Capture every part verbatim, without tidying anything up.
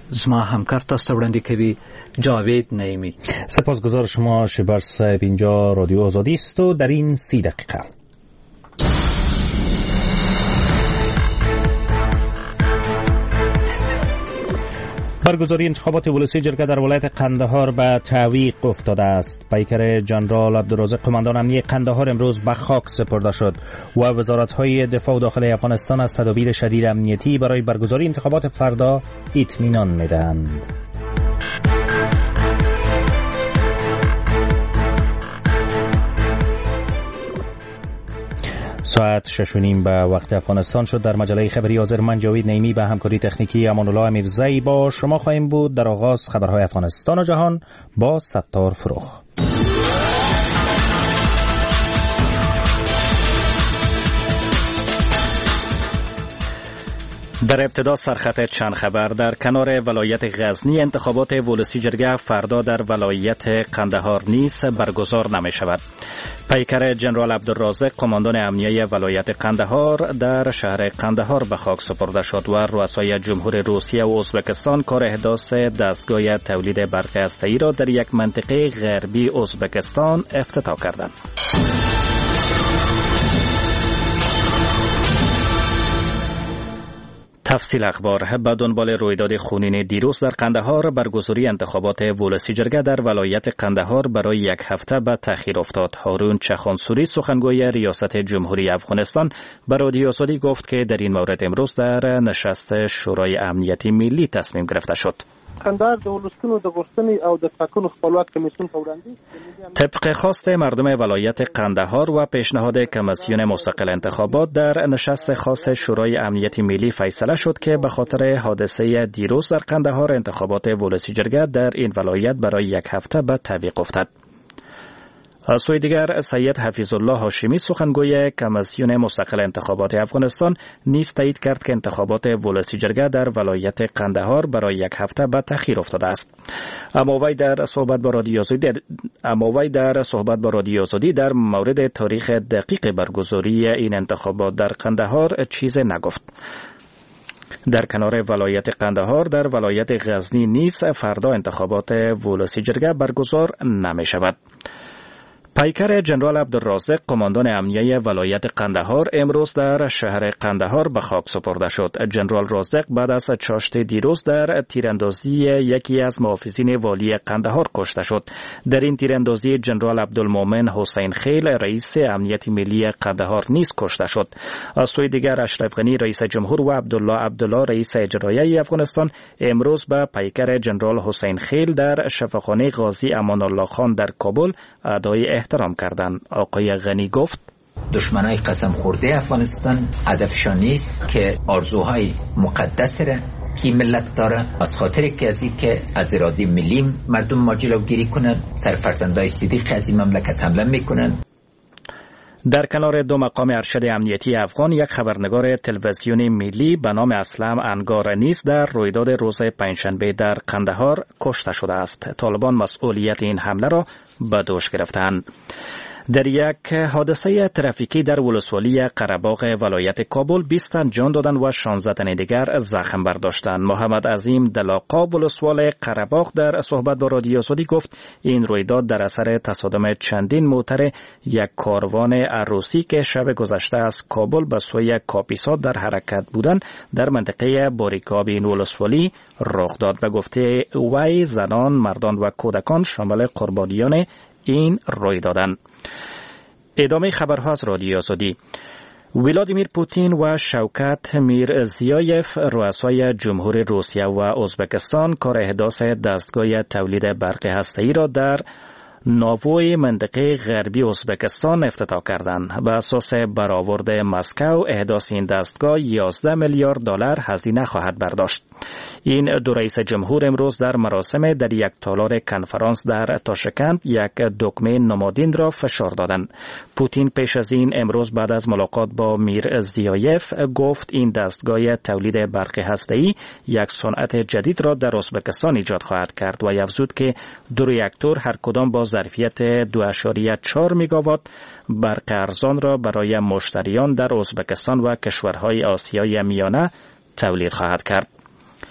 زما همکار تاسو وړاندې کوي جاوید نعیمی. سپاسگزار شما شبرس صاحب. اینجا رادیو آزادی است و در این سی دقیقه برگزاری انتخابات ولسی جرگه در ولایت قندهار به تعویق افتاده است. پیکر جنرال عبدالرازق قماندان امنیه قندهار امروز به خاک سپرده شد و وزارت‌های دفاع و داخلی افغانستان از تدابیر شدید امنیتی برای برگزاری انتخابات فردا اطمینان می‌دهند. ساعت شش و نیم به وقت افغانستان شد. در مجله خبری حاضر من جاوید نعیمی به همکاری تکنیکی امان الله امیرزایی با شما خواهیم بود. در آغاز خبرهای افغانستان و جهان با ستار فروخ. در ابتدا سرخط چند خبر. در کنار ولایت غزنی انتخابات ولسی جرگه فردا در ولایت قندهار نیز برگزار نمی شود. پیکر جنرال عبدالرازق قماندان امنیه ولایت قندهار در شهر قندهار به خاک سپرده شد و رؤسای جمهور روسیه و ازبکستان کار احداث دستگاه تولید برق هسته‌ای را در یک منطقه غربی ازبکستان افتتاح کردند. تفصیل اخبار. به دنبال رویداد خونین دیروز در قندهار برگزاری انتخابات ولسی جرگه در ولایت قندهار برای یک هفته به تأخیر افتاد. هارون چخانسوری سخنگوی ریاست جمهوری افغانستان به رادیو آزادی گفت که در این مورد امروز در نشست شورای امنیتی ملی تصمیم گرفته شد. قندهار د ولسونو د غوښتنې او د ټاکنو خپلواک کمیسیون په وړاندې طبق خواست مردم ولایت قندهار و پیشنهاد کمیسیون مستقل انتخابات در نشست خاص شورای امنیتی ملی فیصله شد که به خاطر حادثه دیروز در قندهار انتخابات ولسی جرگه در این ولایت برای یک هفته به تعویق افتد. از سوی دیگر سید حفیظ الله هاشمی سخنگوی کمیسیون مستقل انتخابات افغانستان نیز تایید کرد که انتخابات ولسی جرگه در ولایت قندهار برای یک هفته به تأخیر افتاده است. اما وی در صحبت با رادیو آزادی اما وی در صحبت با رادیو آزادی در مورد تاریخ دقیق برگزاری این انتخابات در قندهار چیزی نگفت. در کنار ولایت قندهار در ولایت غزنی نیز فردا انتخابات ولسی جرگه برگزار نمی شود. پیکر جنرال عبدالرازق قماندان امنیه ولایت قندهار امروز در شهر قندهار به خاک سپرده شد. جنرال رازق بعد از چاشت دیروز در تیراندازی یکی از محافظین والی قندهار کشته شد. در این تیراندازی جنرال عبدالمومن حسین خیل رئیس امنیت ملی قندهار نیز کشته شد. از سوی دیگر اشرف غنی رئیس جمهور و عبدالله عبدالله رئیس اجرایی افغانستان امروز به پیکر جنرال حسین خیل در شفاخانه غازی امان الله خان در کابل ادای احترام کردند. آقای غنی گفت دشمنای قسم خورده افغانستان هدفشان نیست که آرزوهای مقدس را کی ملت داره از خاطر که از این که از اراده ملی مردم ما جلوگیری کنند، سر فرزندای صدیق از این مملکت حمله میکنند. در کنار دو مقام ارشد امنیتی افغان یک خبرنگار تلویزیونی ملی به نام اسلم انگار نیز در رویداد روز پنجشنبه در قندهار کشته شده است. طالبان مسئولیت این حمله را به دوش گرفتند. در یک حادثه ترافیکی در ولسوالی قره‌باغ ولایت کابل بیست تن جان دادند و شانزده تن دیگر زخم برداشتند. محمد عظیم دلاقا ولسوال قره‌باغ در صحبت با رادیو آزادی گفت این رویداد در اثر تصادم چندین موتر یک کاروان عروسی که شب گذشته از کابل به سوی کاپیسا در حرکت بودند در منطقه باریکاب این ولسوالی رخ داد. به گفته وی زنان، مردان و کودکان شامل قربانیان این رویدادند. ادامه خبرها از رادیو آزادی. ولادیمیر پوتین و شوکت میرزیایف رؤسای جمهور روسیه و ازبکستان کار احداث دستگاه تولید برق هسته‌ای را در ناووی منطقه غربی ازبکستان افتتاح کردند. به اساس برآورد مسکو احداث این دستگاه یازده میلیارد دلار هزینه خواهد برداشت. این دو رئیس جمهور امروز در مراسم در یک تالار کنفرانس در تاشکند یک دکمه نمادین را فشار دادند. پوتین پیش از این امروز بعد از ملاقات با میرزیایف گفت این دستگاه تولید برق هسته‌ای یک صنعت جدید را در ازبکستان ایجاد خواهد کرد و افزود که دو راکتور هر کدام با ظرفیت دو ممیز چهار مگاوات برق ارزان را برای مشتریان در ازبکستان و کشورهای آسیای میانه تولید خواهد کرد.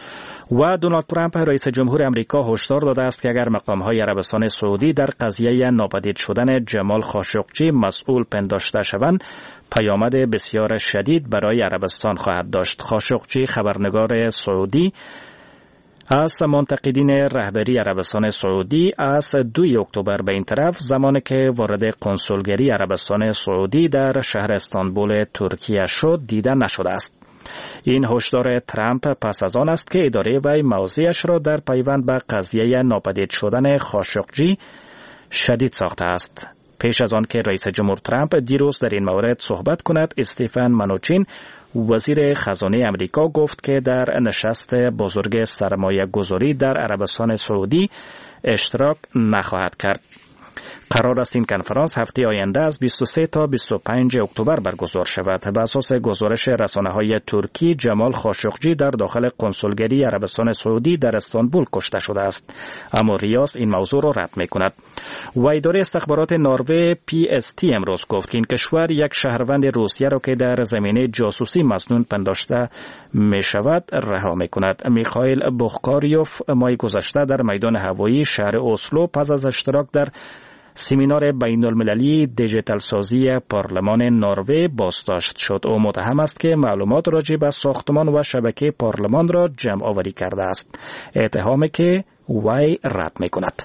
و دونالد ترامپ رئیس جمهور امریکا هشدار داده است که اگر مقام‌های عربستان سعودی در قضیه ناپدید شدن جمال خاشقجی مسئول پنداشته شوند، پیامد بسیار شدید برای عربستان خواهد داشت. خاشقجی خبرنگار سعودی از منتقدین رهبری عربستان سعودی از دوی اکتبر به این طرف، زمانی که وارد کنسولگری عربستان سعودی در شهر استانبول ترکیه شد، دیده نشده است. این هشدار ترامپ پس از آن است که اداره وی موضعش را در پیوند به قضیه ناپدید شدن خاشقجی شدید ساخته است. پیش از آن که رئیس جمهور ترامپ دیروز در این مورد صحبت کند، استیفن منوچین وزیر خزانه امریکا گفت که در نشست بزرگ سرمایه گذاری در عربستان سعودی اشتراک نخواهد کرد. قرار است این کنفرانس هفته آینده از بیست و سه تا بیست و پنج اکتبر برگزار شود. بر اساس گزارش رسانه‌های ترکی، جمال خاشقجی در داخل کنسولگری عربستان سعودی در استانبول کشته شده است، اما ریاض این موضوع را رد می‌کند. و اداره استخبارات نروژ پی اس تی امروز گفت که این کشور یک شهروند روسیه را که در زمینه جاسوسی مسنون پنداشته می‌شود رها می‌کند. میخائیل بوخکاریوف ماه گذشته در میدان هوایی شهر اسلو پس از اشتراک در سمینار بین المللی دیجیتال سازی پارلمان نروژ بازداشت شد. او متهم است که معلومات راجع به ساختمان و شبکه پارلمان را جمع آوری کرده است، اتهامی که وی رد می کند.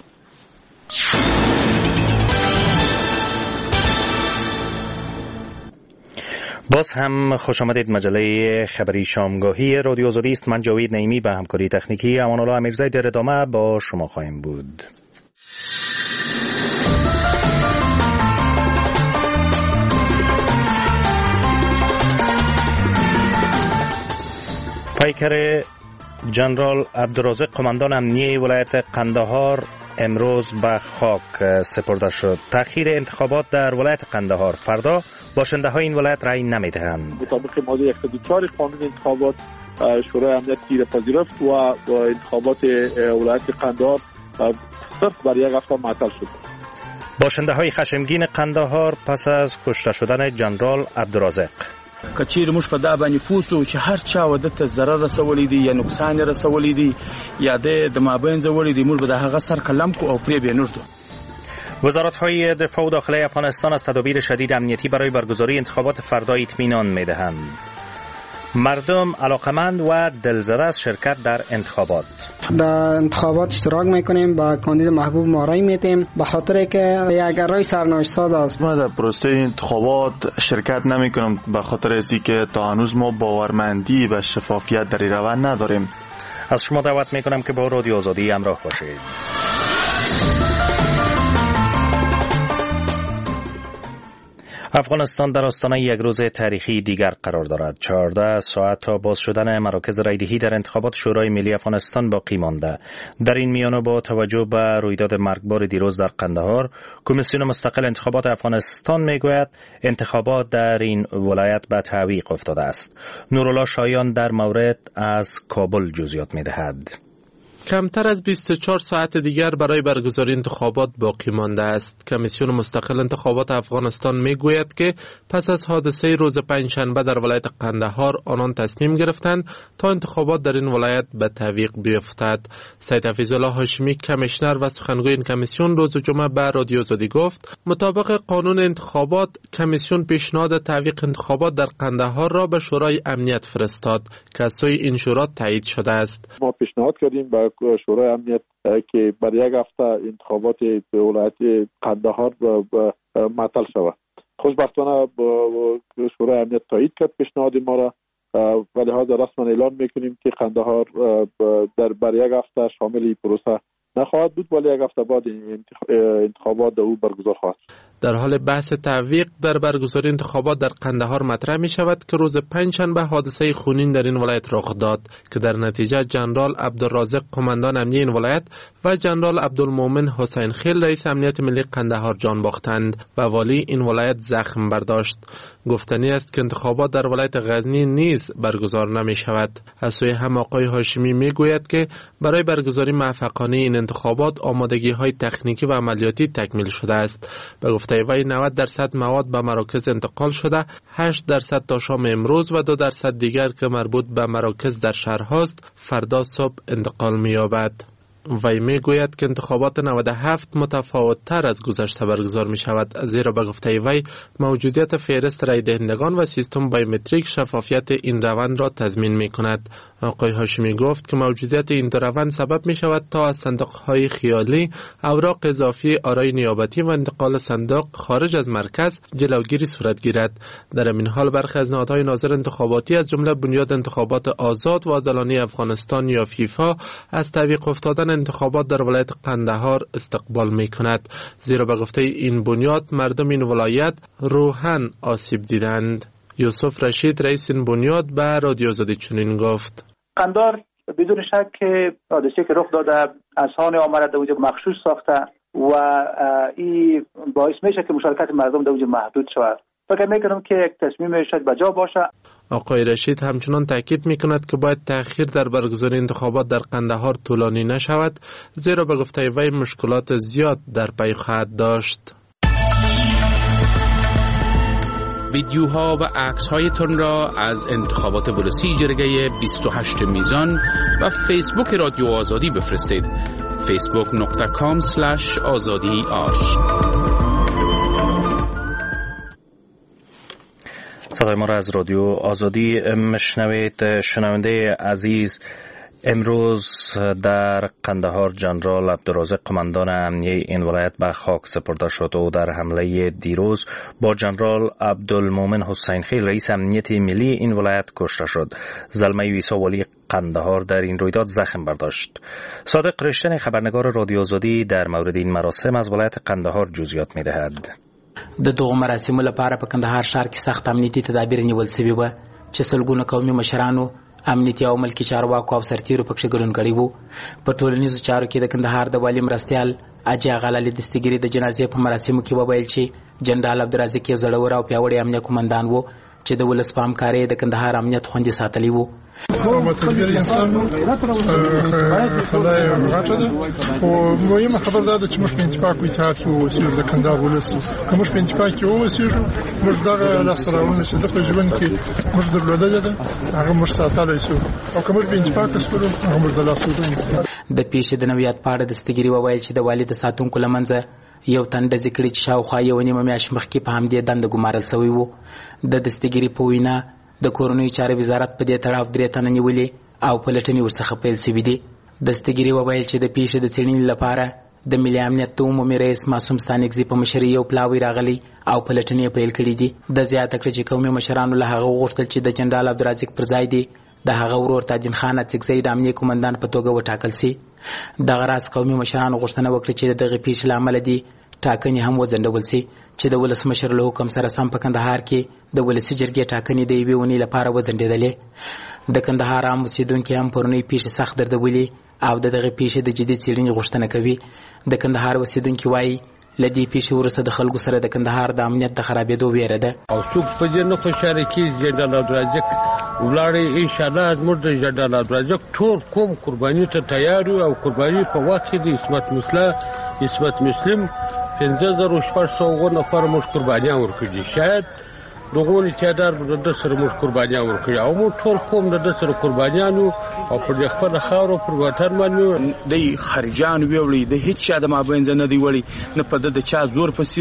باز هم خوش آمدید. مجله خبری شامگاهی رادیو آزادی است. من جاوید نعیمی به همکاری تکنیکی امان الله امیرزاده در ادامه با شما خواهیم بود. پیکر جنرال عبدالرازق قماندان امنیه ولایت قندهار امروز به خاک سپرده شد. تأخیر انتخابات در ولایت قندهار، فردا باشنده های این ولایت رأی نمیدهند. مطابق ماده صد و چهار قانون انتخابات، شورای امنیت تیر پذیرفت و با انتخابات ولایت قندهار صرف بر یک هفته معطل شد. باشنده های خشمگین قندهار پس از کشته شدن جنرال عبدالرازق. کچیر موږ په دا باندې پوسو چې هر چا ودته ضرر رسولی دی یا نقصان رسولی دی یا د مابین زوړی دی، موږ به د هغه سر قلم کو او پرې به نورتو. وزارت‌های دفاع و داخلی افغانستان از تدابیر شدید امنیتی برای برگزاری انتخابات فردا اطمینان می‌دهند. مردم علاقمند و دلزده از شرکت در انتخابات. در انتخابات اشتراک میکنیم، با کاندید محبوب ما رای میدیم، به خاطر که یک رای سرنوشت ساز است. ما در پروسه انتخابات شرکت نمیکنیم به خاطر ازی که تا هنوز ما باورمندی و شفافیت در این روند نداریم. از شما دعوت میکنم که با رادیو آزادی همراه باشید. افغانستان در آستانه یک روز تاریخی دیگر قرار دارد. چهارده ساعت تا باز شدن مراکز رایدهی در انتخابات شورای ملی افغانستان باقی مانده. در این میانه با توجه به رویداد مرگبار دیروز در قندهار، کمیسیون مستقل انتخابات افغانستان میگوید انتخابات در این ولایت به تعویق افتاده است. نورالله شایان در مورد از کابل جزئیات میدهد. کمتر از بیست و چهار ساعت دیگر برای برگزاری انتخابات باقی مانده است. کمیسیون مستقل انتخابات افغانستان میگوید که پس از حادثه روز پنجشنبه در ولایت قندهار آنان تصمیم گرفتند تا انتخابات در این ولایت به تعویق بیفتد. سید حفیظالله هاشمی کمیشنر و سخنگوی این کمیسیون روز جمعه به رادیو آزادی گفت مطابق قانون انتخابات کمیسیون پیشنهاد تعویق انتخابات در قندهار را به شورای امنیت فرستاد که از سوی این شورا تایید شده است. ما پیشنهاد کردیم به شورای امنیت که برای یک هفته انتخابات ولایت قندهار معطل شود. خوشبختانه شورای امنیت تایید کرد پیشنهاد ما را و لحاظا رسما اعلان میکنیم که قندهار در برای یک هفته شامل این پروسه نخواهد بود، ولی یک هفته بعد انتخابات او برگزار خواهد. در حال بحث تعویق بر برگزاری انتخابات در قندهار مطرح می شود که روز پنجشنبه حادثه خونین در این ولایت رخ داد که در نتیجه جنرال عبدالرازق قماندان امنیه این ولایت و جنرال عبدالمومن حسین خیل رئیس امنیت ملی قندهار جان باختند و والی این ولایت زخم برداشت. گفتنی است که انتخابات در ولایت غزنی نیز برگزار نمی شود. از سوی هم آقای هاشمی می گوید که برای برگزاری موفقانه این انتخابات آمادگی های تکنیکی و عملیاتی تکمیل شده است. به گفته وی نود درصد مواد به مراکز انتقال شده، هشت درصد تا شام امروز و دو درصد دیگر که مربوط به مراکز در شهرهاست فردا صبح انتقال می یابد. وی می گوید که انتخابات نود و هفت متفاوت تر از گذشته برگزار می شود، زیرا به گفته وی موجودیت فهرست رای دهندگان و سیستم بایومتریک شفافیت این روند را تضمین می کند. آقای هاشمی گفت که موجودیت این دو روند سبب می شود تا از صندوق های خیالی، اوراق اضافی آرای نیابتی و انتقال صندوق خارج از مرکز جلوگیری صورت گیرد. در این حال برخی از نهادهای ناظر انتخاباتی از جمله بنیاد انتخابات آزاد و عادلانه افغانستان یا فیفا از تعویق افتادن انتخابات در ولایت قندهار استقبال می کند، زیرا به گفته این بنیاد مردم این ولایت روحاً آسیب دیدند. یوسف رشید رئیس این بنیاد به رادیو آزادی چنین گفت: قندهار بدون شک که حادثه که رخ داده اذهان آمده در اونجا مخشوش ساخته و این باعث میشه که مشارکت مردم در اونجا محدود شود. فکر میکنم که یک تصمیم شاید بجا باشه. آقای رشید همچنان تاکید میکند که باید تأخیر در برگزاری انتخابات در قندهار طولانی نشود، زیرا به گفته وی مشکلات زیاد در پی خواهد داشت. ویدیوها و عکس‌هایتان را از انتخابات بررسی جرگه بیست و هشت میزان و فیسبوک رادیو آزادی بفرستید. فیسبوک نقطه کام اسلش آزادی آش. صدای ما را از رادیو آزادی مشنوید. شنونده عزیز، امروز در قندهار جنرال عبدالرازق قماندان امنیه این ولایت به خاک سپرده شد و در حمله دیروز با جنرال عبدالمومن حسین خیل رئیس امنیت ملی این ولایت کشته شد. زلمه عیسی ولی قندهار در این رویداد زخم برداشت. صادق رشتن خبرنگار رادیو آزادی در مورد این مراسم از ولایت قندهار جزئیات می‌دهد. د دغه مراسمو لپاره په کندهار ښار کې سخت امنیتي تدابیر نیول شوي وو چې سلګونه قومي مشرانو، امنیتي او ملکي چارواکو او سرتیرو پکې ګډون کړی وو. په ټولنیزو چارو کې د کندهار د والي مرستیال اجي غلالي دستګيري د جنازې په مراسمو کې وویل چې جنرال عبدالرازق یو زړور او پیاوړی امنیه قومندان وو چې د ولس په همکارۍ د کندهار امنیت خوندي ساتلی وو. متدبر انسان خدای غټه ده او مهمه خبر ده چې موږ په اتفاق او اتحاد کې اوسېږو د کندهار ولس. که موږ په اتفاق کې اوسېږو موږ دغه لاسته راوړنې چې د ژوند کې موږ درلودلې ده هغه موږ ساتلی شو، او که موږ په اتفاق وکړو هغه موږ د لاسه وړو. د پیښې د نویات په اړه دستګيري وویل چې د والي د ساتونکو له منځه یو تن ډزې کړي چې شاوخوا یو نیمه میاشت مخکې په همدې دنده ګمارل شوی وو. د دستګيري په وینا د کورنیو چارو وزارت په دې تړاو درې تنه نیولې او پلټنې ورڅخه پیل شوې دي. دستګيري وویل چې د پیښې د څېړنې لپاره د ملي امنیت د عمومي رئیس معصوم ستانکزي په مشرۍ یو پلاوی راغلی او پلټنې پیل کړې دي. د زیاته کړه چې قومي مشرانو له هغه وغوښتل چې د جنرال عبدالرازق پر ځای دی د هغه ورور تاجدین خان اڅکزی د امنیه قومندان په توګه وټاکل شي. دغه راز قومي مشرانو غوښتنه وکړه چې دغه پیښې له امله دي ټاکنې هم وځنډول شي چې د ولسمشر له حکم سره سم په کندهار کې د ولسي جرګې ټاکنې د یوې اونۍ لپاره وځنډېدلې. د کندهار عام اوسېدونکي هم پرونۍ پیښې سخت دردولي او د دغه پیښې د جدي څېړنې غوښتنه کوي. د کندهار اوسېدونکي وایي له دې پیښې وروسته د خلکو سره د کندهار د امنیت د خرابېدو ویره ده. او څوک په دې نه خوشحاله کېږي جنرال عبدالرازق ولاړې انشاءالله زموږ د جنرال عبدالرازق ټول قوم قرباني ته تیار یو او قرباني په وخت کې د عصمت مسله عصمت مسلم پنځه زره شپږ سوه نفر موږ قربانیان ورکړي. شاید دغه تعداد د سره موږ قربانیان ورکړي او موږ ټول قوم د سره قربانیانو او پر خپل خاورو پر وطن باندې د خارجان ویولې د هیڅ چا د مابین نه دی وړي نه په د چا زور پسې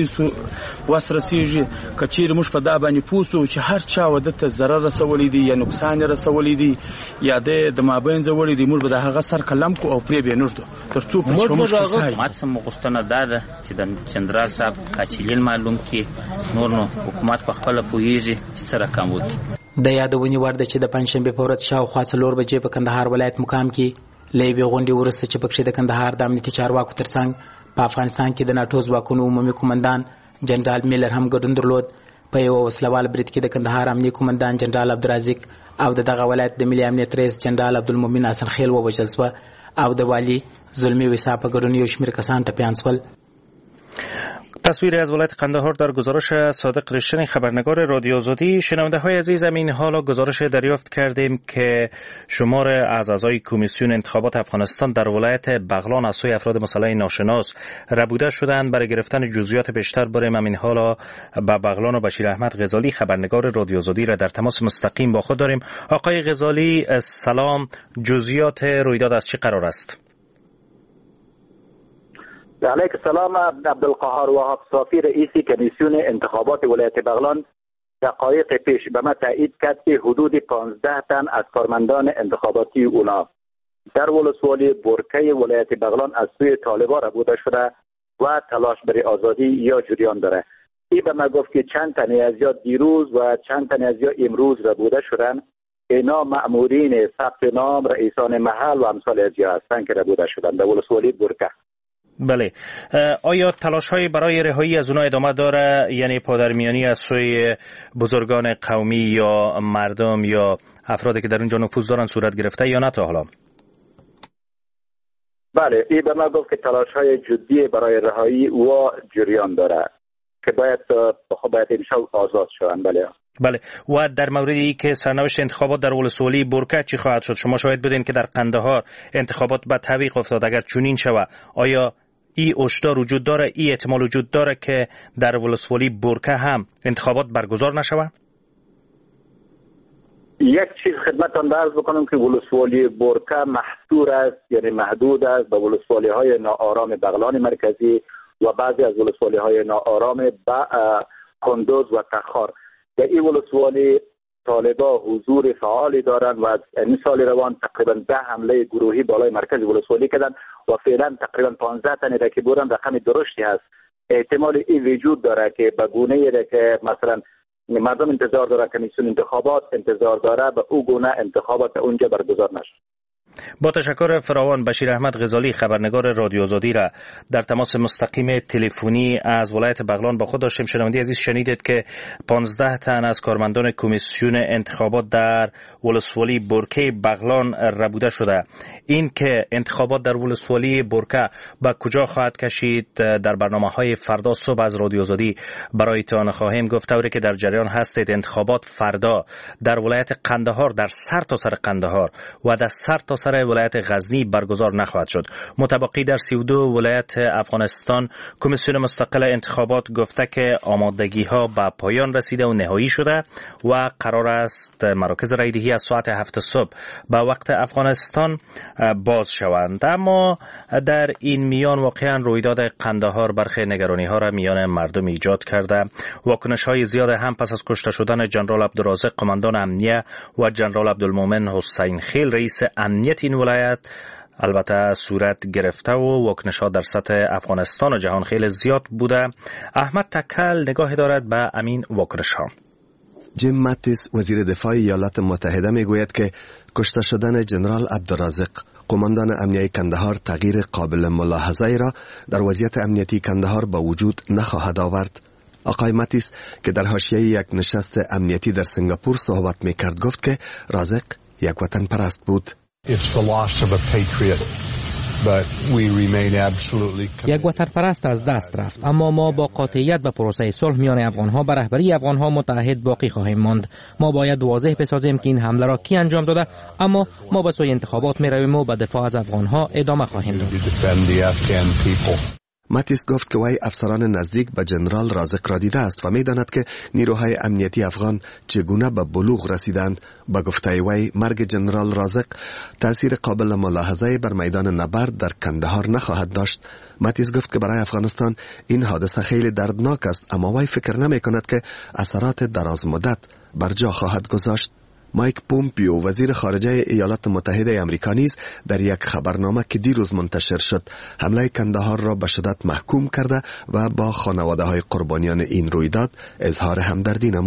وسره سیږي. کچیر موږ په دا باندې پوسو چې هر چا ودته ضرر رسولې دي یا نقصان رسولې دي یا د مابین زولې دي موږ به د هغه سر کلم کو او پرې به نورته ترڅو په موږ حکومت سم غوښتنه ده چې د جنرال صاحب کاچیل معلوم کی نور نو حکومت په خپل پوهیږي چې سره کم وکړي. د یادونې وړ ده چې د پنځشنبې په ورځ شاوخوا څلور بجې په کندهار ولایت مقام کې له یوې غونډې وروسته چې پکښې د کندهار د امنیتي چارواکو ترڅنګ په افغانستان کې د ناټو ځواکونو عمومي قومندان جنرال میلر هم ګډون درلود. په یوه وسلوال برید کې د کندهار امنیه قومندان جنرال عبدالرازق او د دغه ولایت د ملي امنیت رئیس جنرال عبدالمؤمن حسن خیل ووژل شوه او د والي زلمي ویسا په ګډون یو شمېر کسان ټپیان شول. تصویر از ولایت قندهار در گزارش صادق رشتین خبرنگار رادیو آزادی. شنونده های عزیز، همین حالا گزارش دریافت کردیم که شمار از اعضای کمیسیون انتخابات افغانستان در ولایت بغلان از سوی افراد مسلح ناشناس ربوده شدند. برای گرفتن جزئیات بیشتر بریم همین حالا با بغلان و بشیر احمد غزالی خبرنگار رادیو آزادی را در تماس مستقیم با خود داریم. آقای غزالی سلام، جزئیات رویداد از چه قرار است؟ علیک السلام. عبدالقهار وهاب صافی رئیس کمیسیون انتخابات ولایت بغلان دقایق پیش به ما تایید کرد که حدود پانزده تن از کارمندان انتخاباتی اونا در ولسوالی برکه ولایت بغلان از سوی طالبان ربوده شده و تلاش برای آزادی یا جریان داره. این به ما گفت که چند تن از یا دیروز و چند تن از یا امروز ربوده شدن. اینا مأمورین ثبت نام، رئیسان محل و امثال از یا هستند که ربوده شدن در ولسوالی برکه. بله، آیا تلاش های برای رهایی از اونها ادامه داره؟ یعنی پادرمیانی از سوی بزرگان قومی یا مردم یا افرادی که در اونجا نفوذ دارن صورت گرفته یا نه تا حالا؟ بله، این به ما گفت که تلاش های جدی برای رهایی و جریان داره که باید باید امشب آزاد شوند. بله بله. و در موردی که سرنوشت انتخابات در ولسوالی برکه چی خواهد شد؟ شما شاهد بودین که در قندهار انتخابات به تعویق افتاد. اگر چنین شود آیا ای هشدار وجود داره، ای احتمال وجود داره که در ولسوالی برکه هم انتخابات برگزار نشود؟ یک چیز خدمتتان عرض بکنم که ولسوالی برکه محصور است، یعنی محدود است به ولسوالی های ناآرام بغلان مرکزی و بعضی از ولسوالی های ناآرام با کندوز و تخار. در این ولسوالی طالبان حضور فعالی دارند و از این سال روان تقریبا ده حمله گروهی بالای مرکز ولسوالی کردن و فعلا تقریبا پانزده تنی را که بودن رقم درشتی هست. احتمال این وجود داره که به گونه را که مثلا مردم انتظار داره کمیسیون انتخابات انتظار داره به او گونه انتخابات اونجا برگزار نشه. با تشکر فراوان. بشیر احمد غزالی خبرنگار رادیو آزادی را در تماس مستقیم تلفنی از ولایت بغلان با خود داشتیم. شنونده عزیز، شنیدید که پانزده تن از کارمندان کمیسیون انتخابات در ولسوالی برکه بغلان ربوده شده. این که انتخابات در ولسوالی برکه به کجا خواهد کشید در برنامه‌های فردا صبح از رادیو آزادی برایتان خواهیم گفت. طوری که در جریان هستید انتخابات فردا در ولایت قندهار، در سر تا سر قندهار و در سر تا سر ولایت غزنی برگزار نخواهد شد. متبقی در سی و دو ولایت افغانستان کمیسیون مستقل انتخابات گفته که آمادگی ها به پایان رسیده و نهایی شده و قرار است مراکز رایدهی از ساعت هفت صبح به وقت افغانستان باز شوند. اما در این میان واقعا رویداد قندهار برخی نگرانی ها را میان مردم ایجاد کرده. واکنش های زیاد هم پس از کشته شدن جنرال عبدالرازق قماندان امنیه و جنرال عبدالمومن حسین خیل رئیس امنیت این ولایت البته صورت گرفته و واکنش ها در سطح افغانستان و جهان خیلی زیاد بوده. احمد تکل نگاه دارد به امین واکنش ها. جیم ماتیس وزیر دفاع ایالات متحده میگوید که کشته شدن جنرال عبدالرازق قماندان امنیه کندهار تغییر قابل ملاحظه‌ای را در وضعیت امنیتی کندهار به وجود نخواهد آورد. آقای ماتیس که در حاشیه یک نشست امنیتی در سنگاپور صحبت میکرد گفت که رازق یک وطن پرست بود. یک وطن پرست از دست رفت، اما ما با قاطعیت به پروسه صلح میان افغانها و رهبری افغانها متحد باقی خواهیم ماند. ما باید واضح بسازیم که این حمله را کی انجام داده، اما ما به سوی انتخابات میرویم و به دفاع از افغانها ادامه خواهیم داد. ماتیس گفت که وی افسران نزدیک به جنرال رازق را دیده است و می‌داند که نیروهای امنیتی افغان چگونه به بلوغ رسیدند. با گفته وی مرگ جنرال رازق تأثیر قابل ملاحظه بر میدان نبرد در کندهار نخواهد داشت. ماتیس گفت که برای افغانستان این حادثه خیلی دردناک است، اما وی فکر نمی کند که اثرات دراز مدت بر جا خواهد گذاشت. مایک پومپیو وزیر خارجه ایالات متحده آمریکا نیز در یک خبرنامه که دیروز منتشر شد حمله کندهار را به شدت محکوم کرده و با خانواده های قربانیان این رویداد اظهار همدردی نمود.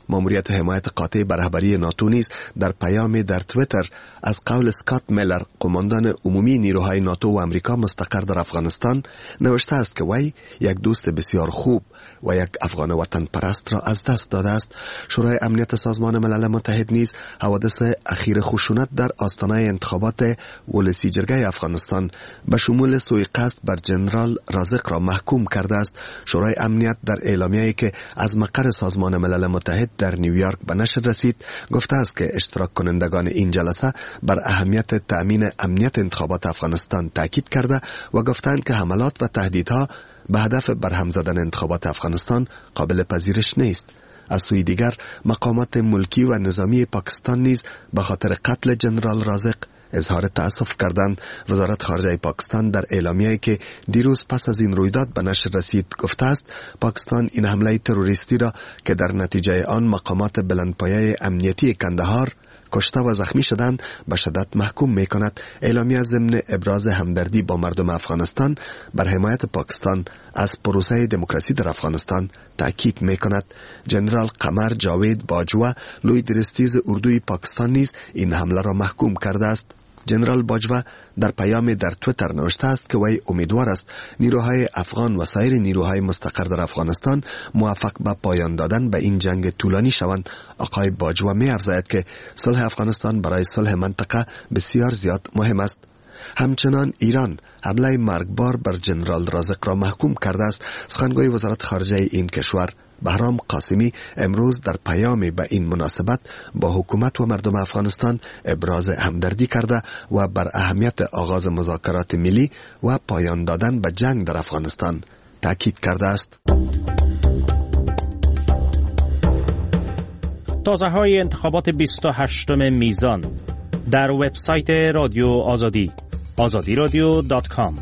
ماموریت حمایت قاطع بر رهبری ناتو نیز در پیامی در تویتر از قول اسکات میلر، قماندان عمومی نیروهای ناتو و امریکا مستقر در افغانستان، نوشته است که وی یک دوست بسیار خوب و یک افغان وطن پرست را از دست داده است. شورای امنیت سازمان ملل متحد نیز حوادث اخیر خشونت در آستانه انتخابات ولسی جرگه افغانستان به شمول سوء قصد بر جنرال رازق را محکوم کرده است. شورای امنیت در اعلامیه‌ای که از مقر سازمان ملل متحد در نیویورک به نشر رسید گفته است که اشتراک کنندگان این جلسه بر اهمیت تأمین امنیت انتخابات افغانستان تاکید کرده و گفتند که حملات و تهدیدها به هدف برهم زدن انتخابات افغانستان قابل پذیرش نیست. از سوی دیگر مقامات ملکی و نظامی پاکستان نیز به خاطر قتل جنرال رازق اظهار تأسف کردند. وزارت خارجه پاکستان در اعلامیه‌ای که دیروز پس از این رویداد به نشر رسید گفته است پاکستان این حمله تروریستی را که در نتیجه آن مقامات بلندپایه امنیتی کندهار کشته و زخمی شدند به شدت محکوم می کند. اعلامیه ضمن ابراز همدردی با مردم افغانستان بر حمایت پاکستان از پروسه دموکراسی در افغانستان تاکید می کند. جنرال قمر جاوید باجوه، لوی درستیز اردوی پاکستان نیز این حمله را محکوم کرده است. جنرال باجوه در پیام در تویتر نوشته است که وی امیدوار است نیروهای افغان و سایر نیروهای مستقر در افغانستان موفق به پایان دادن به این جنگ طولانی شوند. آقای باجوه می افزاید که صلح افغانستان برای صلح منطقه بسیار زیاد مهم است. همچنان ایران حمله مرگبار بر جنرال رازق را محکوم کرده است. سخنگوی وزارت خارجه این کشور بهرام قاسمی امروز در پیامی به این مناسبت با حکومت و مردم افغانستان ابراز همدردی کرده و بر اهمیت آغاز مذاکرات ملی و پایان دادن به جنگ در افغانستان تاکید کرده است. تازه های انتخابات بیست و هشتم میزان در وبسایت رادیو آزادی آزادی رادیو دات کام.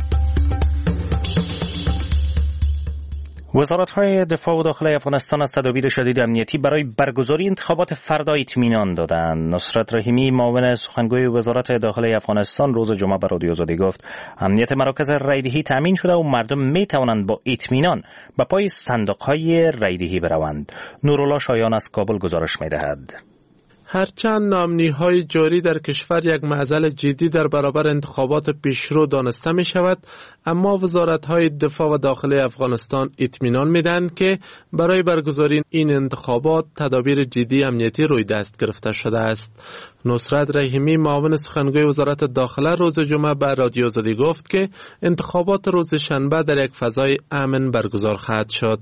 وزارت‌های دفاع و داخلی افغانستان از تدابیر شدید امنیتی برای برگزاری انتخابات فردا اطمینان دادند. نصرت رحیمی، معاون سخنگوی وزارت داخلی افغانستان، روز جمعه به رادیو آزادی گفت امنیت مراکز رایدهی تامین شده و مردم می‌توانند با اطمینان به پای صندوق‌های رایدهی بروند. نورالله شایان از کابل گزارش می‌دهد. هرچند ناامنی‌های جاری در کشور یک معضل جدی در برابر انتخابات پیشرو دانسته می شود، اما وزارت‌های دفاع و داخلی افغانستان اطمینان می‌دهند که برای برگزاری این انتخابات تدابیر جدی امنیتی روی دست گرفته شده است. نصرت رحیمی، معاون سخنگوی وزارت داخله، روز جمعه به رادیو آزادی گفت که انتخابات روز شنبه در یک فضای امن برگزار خواهد شد.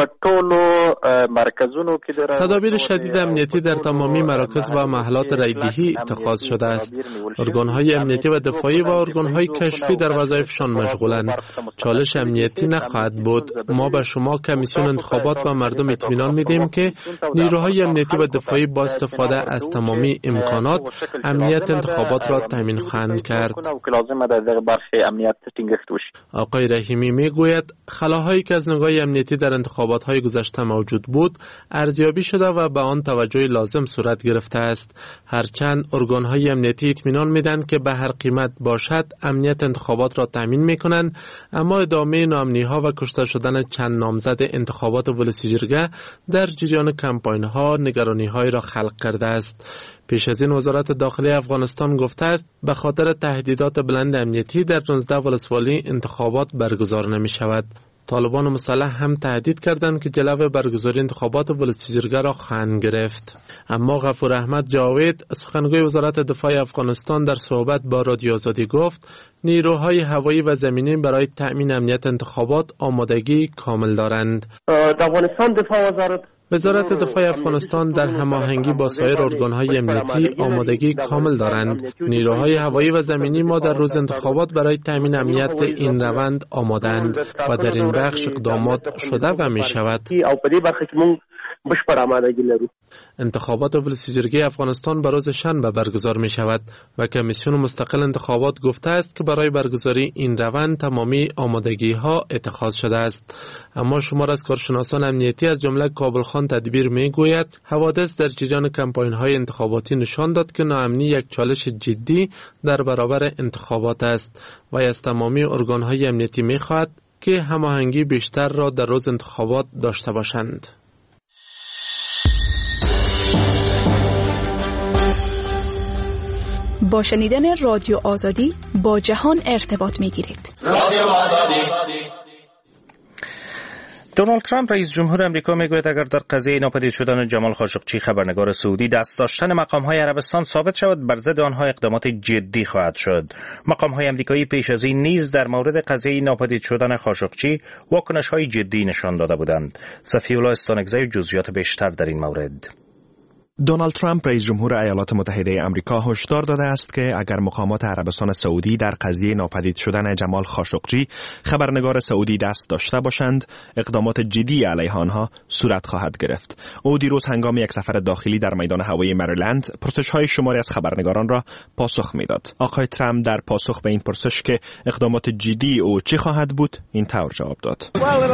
تدابیر شدید امنیتی در تمامی مراکز و محلات رایدهی اتخاذ شده است. ارگان‌های امنیتی و دفاعی و ارگان‌های کشفی در وظایفشان مشغولند. چالش امنیتی نخواهد بود. ما به شما کمیسیون انتخابات و مردم اطمینان میدیم که نیروهای امنیتی و دفاعی با استفاده از تمامی امکانات امنیت انتخابات را تامین خواهند کرد. آقای رحیمی میگوید خلاهایی که از نگاه امنیتی در انتخابات های گذشته موجود بود ارزیابی شده و به آن توجه لازم صورت گرفته است. هرچند ارگان‌های امنیتی اطمینان میدن که به هر قیمت باشد امنیت انتخابات را تامین میکنند، اما ادامه ناامنی‌ها و کشته شدن چند نامزد انتخابات ولسی جرگه در جریان کمپاین‌ها نگرانی‌های را خلق کرده است. پیش از این وزارت داخلی افغانستان گفته است به خاطر تهدیدات بلند امنیتی در نوزده ولسوالی انتخابات برگزار نمی شود. طالبان مسلح هم تهدید کردند که جلو برگزاری انتخابات ولسی جرگه را خواهند گرفت. اما غفور احمد جاوید، سخنگوی وزارت دفاع افغانستان، در صحبت با رادیو آزادی گفت نیروهای هوایی و زمینی برای تأمین امنیت انتخابات آمادگی کامل دارند. افغانستان دفاع وزارت وزارت دفاع افغانستان در هماهنگی با سایر ارگان‌های امنیتی آمادگی کامل دارند. نیروهای هوایی و زمینی ما در روز انتخابات برای تامین امنیت این روند آمادند و در این بخش اقدامات شده و می شود. انتخابات ولسی جرگه افغانستان به روز شنبه برگزار می شود و کمیسیون مستقل انتخابات گفته است که برای برگزاری این روند تمامی آمادگی ها اتخاذ شده است. اما شمار از کارشناسان امنیتی از جمله کابل خان تدبیر می گوید حوادث در جریان کمپاین های انتخاباتی نشان داد که ناامنی یک چالش جدی در برابر انتخابات است و از تمامی ارگان های امنیتی می خواهد که هماهنگی بیشتر را در روز انتخابات داشته باشند. با شنیدن رادیو آزادی با جهان ارتباط می‌گیرید. رادیو آزادی. دونالد ترامپ رئیس جمهور امریکا میگوید اگر در قضیه ناپدید شدن جمال خاشقچی خبرنگار سعودی دست داشتن مقام‌های عربستان ثابت شود، بر ضد آنها اقدامات جدی خواهد شد. مقام‌های امریکایی پیش از این نیز در مورد قضیه ناپدید شدن خاشقچی واکنش‌های جدی نشان داده بودند. صفی‌الله استانکزی جزئیات بیشتر در این مورد. دونالد ترامپ رئیس جمهور ایالات متحده آمریکا هشدار داده است که اگر مقامات عربستان سعودی در قضیه ناپدید شدن جمال خاشقچی خبرنگار سعودی دست داشته باشند، اقدامات جدی علیه آنها صورت خواهد گرفت. او دیروز هنگام یک سفر داخلی در میدان هوایی مریلند پرسش‌های شماری از خبرنگاران را پاسخ میداد. آقای ترامپ در پاسخ به این پرسش که اقدامات جدی او چه خواهد بود، این طور جواب داد: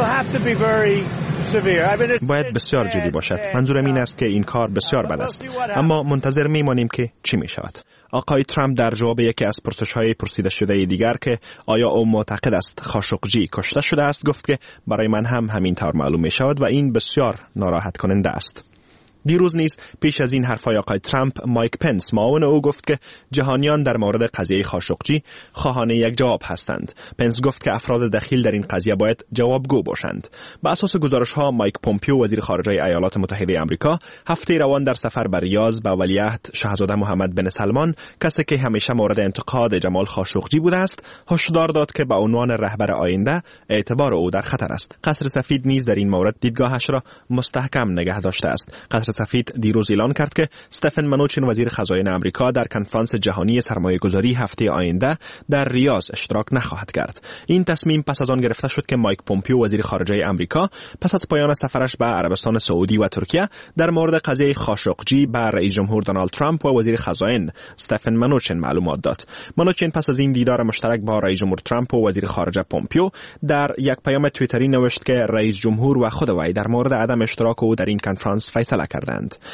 باید بسیار جدی باشد. منظورم این است که این کار بسیار بد است، اما منتظر میمانیم که چی می شود. آقای ترامپ در جواب یکی از پرسش‌های پرسیده شده دیگر که آیا او معتقد است خاشقچی کشته شده است، گفت که برای من هم همین طور معلوم می شود و این بسیار ناراحت کننده است. دیروز نیز پیش از این حرفای آقای ترامپ، مایک پنس معاون او گفت که جهانیان در مورد قضیه خاشقچی خواهان یک جواب هستند. پنس گفت که افراد دخیل در این قضیه باید جوابگو باشند. به اساس گزارش‌ها، مایک پومپیو وزیر خارجه ایالات متحده آمریکا هفته روان در سفر به ریاض به ولیعهد شاهزاده محمد بن سلمان، کسی که همیشه مورد انتقاد جمال خاشقچی بوده است، هشدار داد که به عنوان رهبر آینده اعتبار او در خطر است. قصر سفید نیز در این مورد دیدگاهش را مستحکم نگه داشته است. قصر سفید دیروز اعلان کرد که استفن منوچین وزیر خزاین آمریکا در کنفرانس جهانی سرمایه‌گذاری هفته آینده در ریاض اشتراک نخواهد کرد. این تصمیم پس از آن گرفته شد که مایک پومپیو وزیر خارجه آمریکا پس از پایان سفرش به عربستان سعودی و ترکیه در مورد قضیه خاشقچی به رئیس جمهور دونالد ترامپ و وزیر خزاین استفن منوچین معلومات داد. منوچین پس از این دیدار مشترک با رئیس جمهور ترامپ و وزیر خارجه پومپیو در یک پیام توییتری نوشت که رئیس جمهور و خود وی در مورد عدم اشتراک او در این کنفرانس فیصله کردند.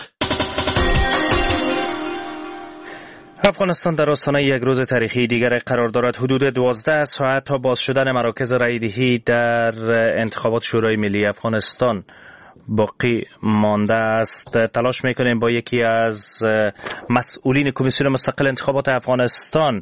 افغانستان در آستانه یک روز تاریخی دیگر قرار دارد. حدود دوازده ساعت تا باز شدن مراکز رایدهی در انتخابات شورای ملی افغانستان باقی مانده است. تلاش میکنیم با یکی از مسئولین کمیسیون مستقل انتخابات افغانستان،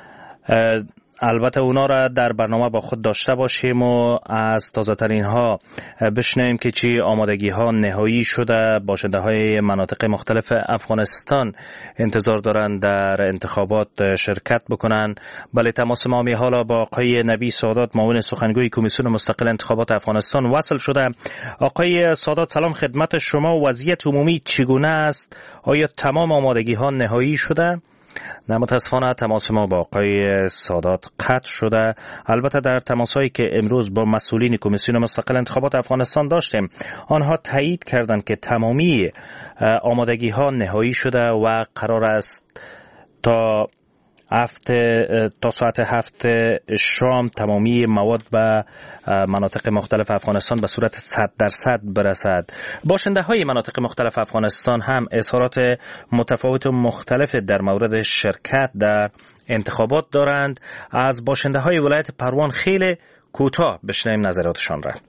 البته اونا را در برنامه با خود داشته باشیم و از تازه ترین ها بشنویم که چی آمادگی ها نهایی شده. باشنده های مناطق مختلف افغانستان انتظار دارند در انتخابات شرکت بکنن. بله، تماس ما می حالا با آقای نبی سادات، معاون سخنگوی کمیسیون مستقل انتخابات افغانستان وصل شده. آقای سادات، سلام خدمت شما. وضعیت عمومی چگونه است؟ آیا تمام آمادگی ها نهایی شده؟ نه، متاسفانه تماس ما با آقای سادات قطع شده. البته در تماسایی که امروز با مسئولین کمیسیون مستقل انتخابات افغانستان داشتیم، آنها تایید کردند که تمامی آمادگی ها نهایی شده و قرار است تا هفته تا ساعت هفت شام تمامی مواد و مناطق مختلف افغانستان به صورت صد درصد برسد. باشنده های مناطق مختلف افغانستان هم اظهارات متفاوت و مختلف در مورد شرکت در انتخابات دارند. از باشنده های ولایت پروان خیلی کوتاه بشنویم نظراتشان را.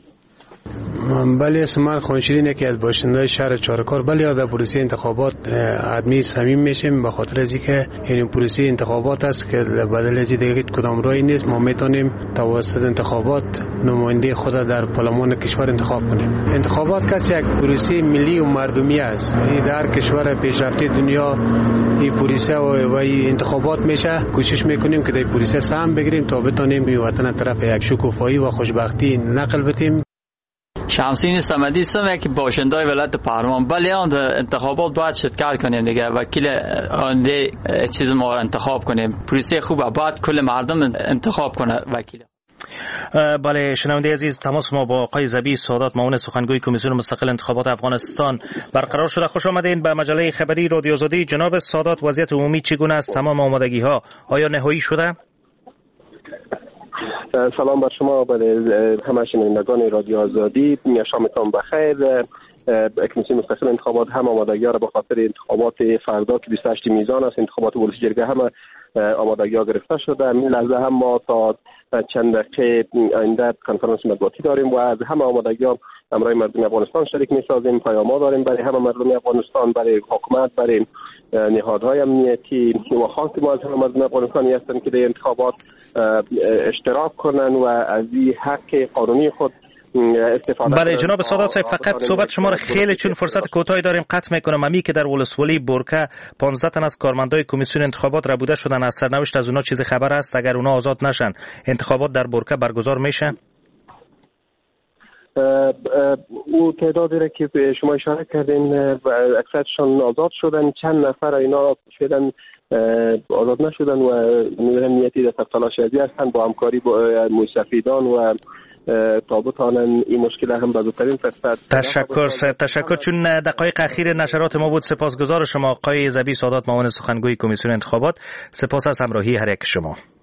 بله، اسم خانشیرینه که از باشنده شهر چارکار. بله، در پروسه انتخابات آدمی صمیم میشیم به خاطر از اینکه این پروسه انتخابات است که بدل از دیگه کدام راهی نیست. ما میتونیم توسط انتخابات نماینده خود در پارلمان کشور انتخاب کنیم. انتخابات که یک پروسه ملی و مردمی است. این در کشور پیشرفته دنیا این پروسه و این انتخابات میشه. کوشش میکنیم که در پروسه سهم بگیریم تا بتونیم این وطن طرف یک شکوفایی و خوشبختی نقل بدیم. شمسین صمدی سم یک باشنده ولایت پهلوان. بله، آن انتخابات باید شرکت کنیم دیگه. وکیل آنده چیز ما را انتخاب کنیم. پروسه خوبه، باید کل مردم انتخاب کنه وکیل. بله، شنونده عزیز، تماس ما با آقای زبی سادات، معاون سخنگوی کمیسیون مستقل انتخابات افغانستان برقرار شده. خوش آمدین به مجله خبری رادیو آزادی. جناب سادات، وضعیت عمومی چگونه است؟ تمام آمادگی ها آیا نهایی شده؟ سلام بر شما، بله همه شنوندگان رادیو آزادی، شامتان بخیر. کمیسیون مستقل انتخابات هم آمادگی‌ها را به خاطر انتخابات فردا که بیست و هشت میزان است، انتخابات ولسی جرگه هم آمادگی ها گرفته شده. این لحظه هم ما تا چند دقیقه آینده کنفرانس مطبوعاتی داریم و از همه آمادگی ها همراه مردم افغانستان شریک می‌سازیم. پیام داریم برای همه مردم افغانستان، برای حکومت، برای نهادهای امنیتی و خاص ما از همه مردم افغانستانی هستند که در انتخابات اشتراک کنن و از این حق قانونی خود استفاده. بله جناب سادات صاحب، فقط صحبت شما را خیلی چون فرصت کوتاهی داریم قطع میکنم. امی که در ولسوالی بورکه پانزده تن از کارمندای کمیسیون انتخابات ربوده شدن، از سرنوشت از اونها چیزی خبر است؟ اگر اونها آزاد نشن انتخابات در بورکه برگزار میشه؟ او تعدادی را که شما اشاره کردین اکثرشان آزاد شدن، چند نفر اینا شدن آزاد نشدن و نیروهای امنیتی در تلاش ازی هستند با همکاری با موسفیدان و تابوتانن این مشکل هم به زودترین فرصت. تشکر تشکر چون دقایق اخیر نشرات ما بود. سپاسگزار شما آقای زبی سادات، معاون سخنگوی کمیسیون انتخابات. سپاس از همراهی هر یک شما.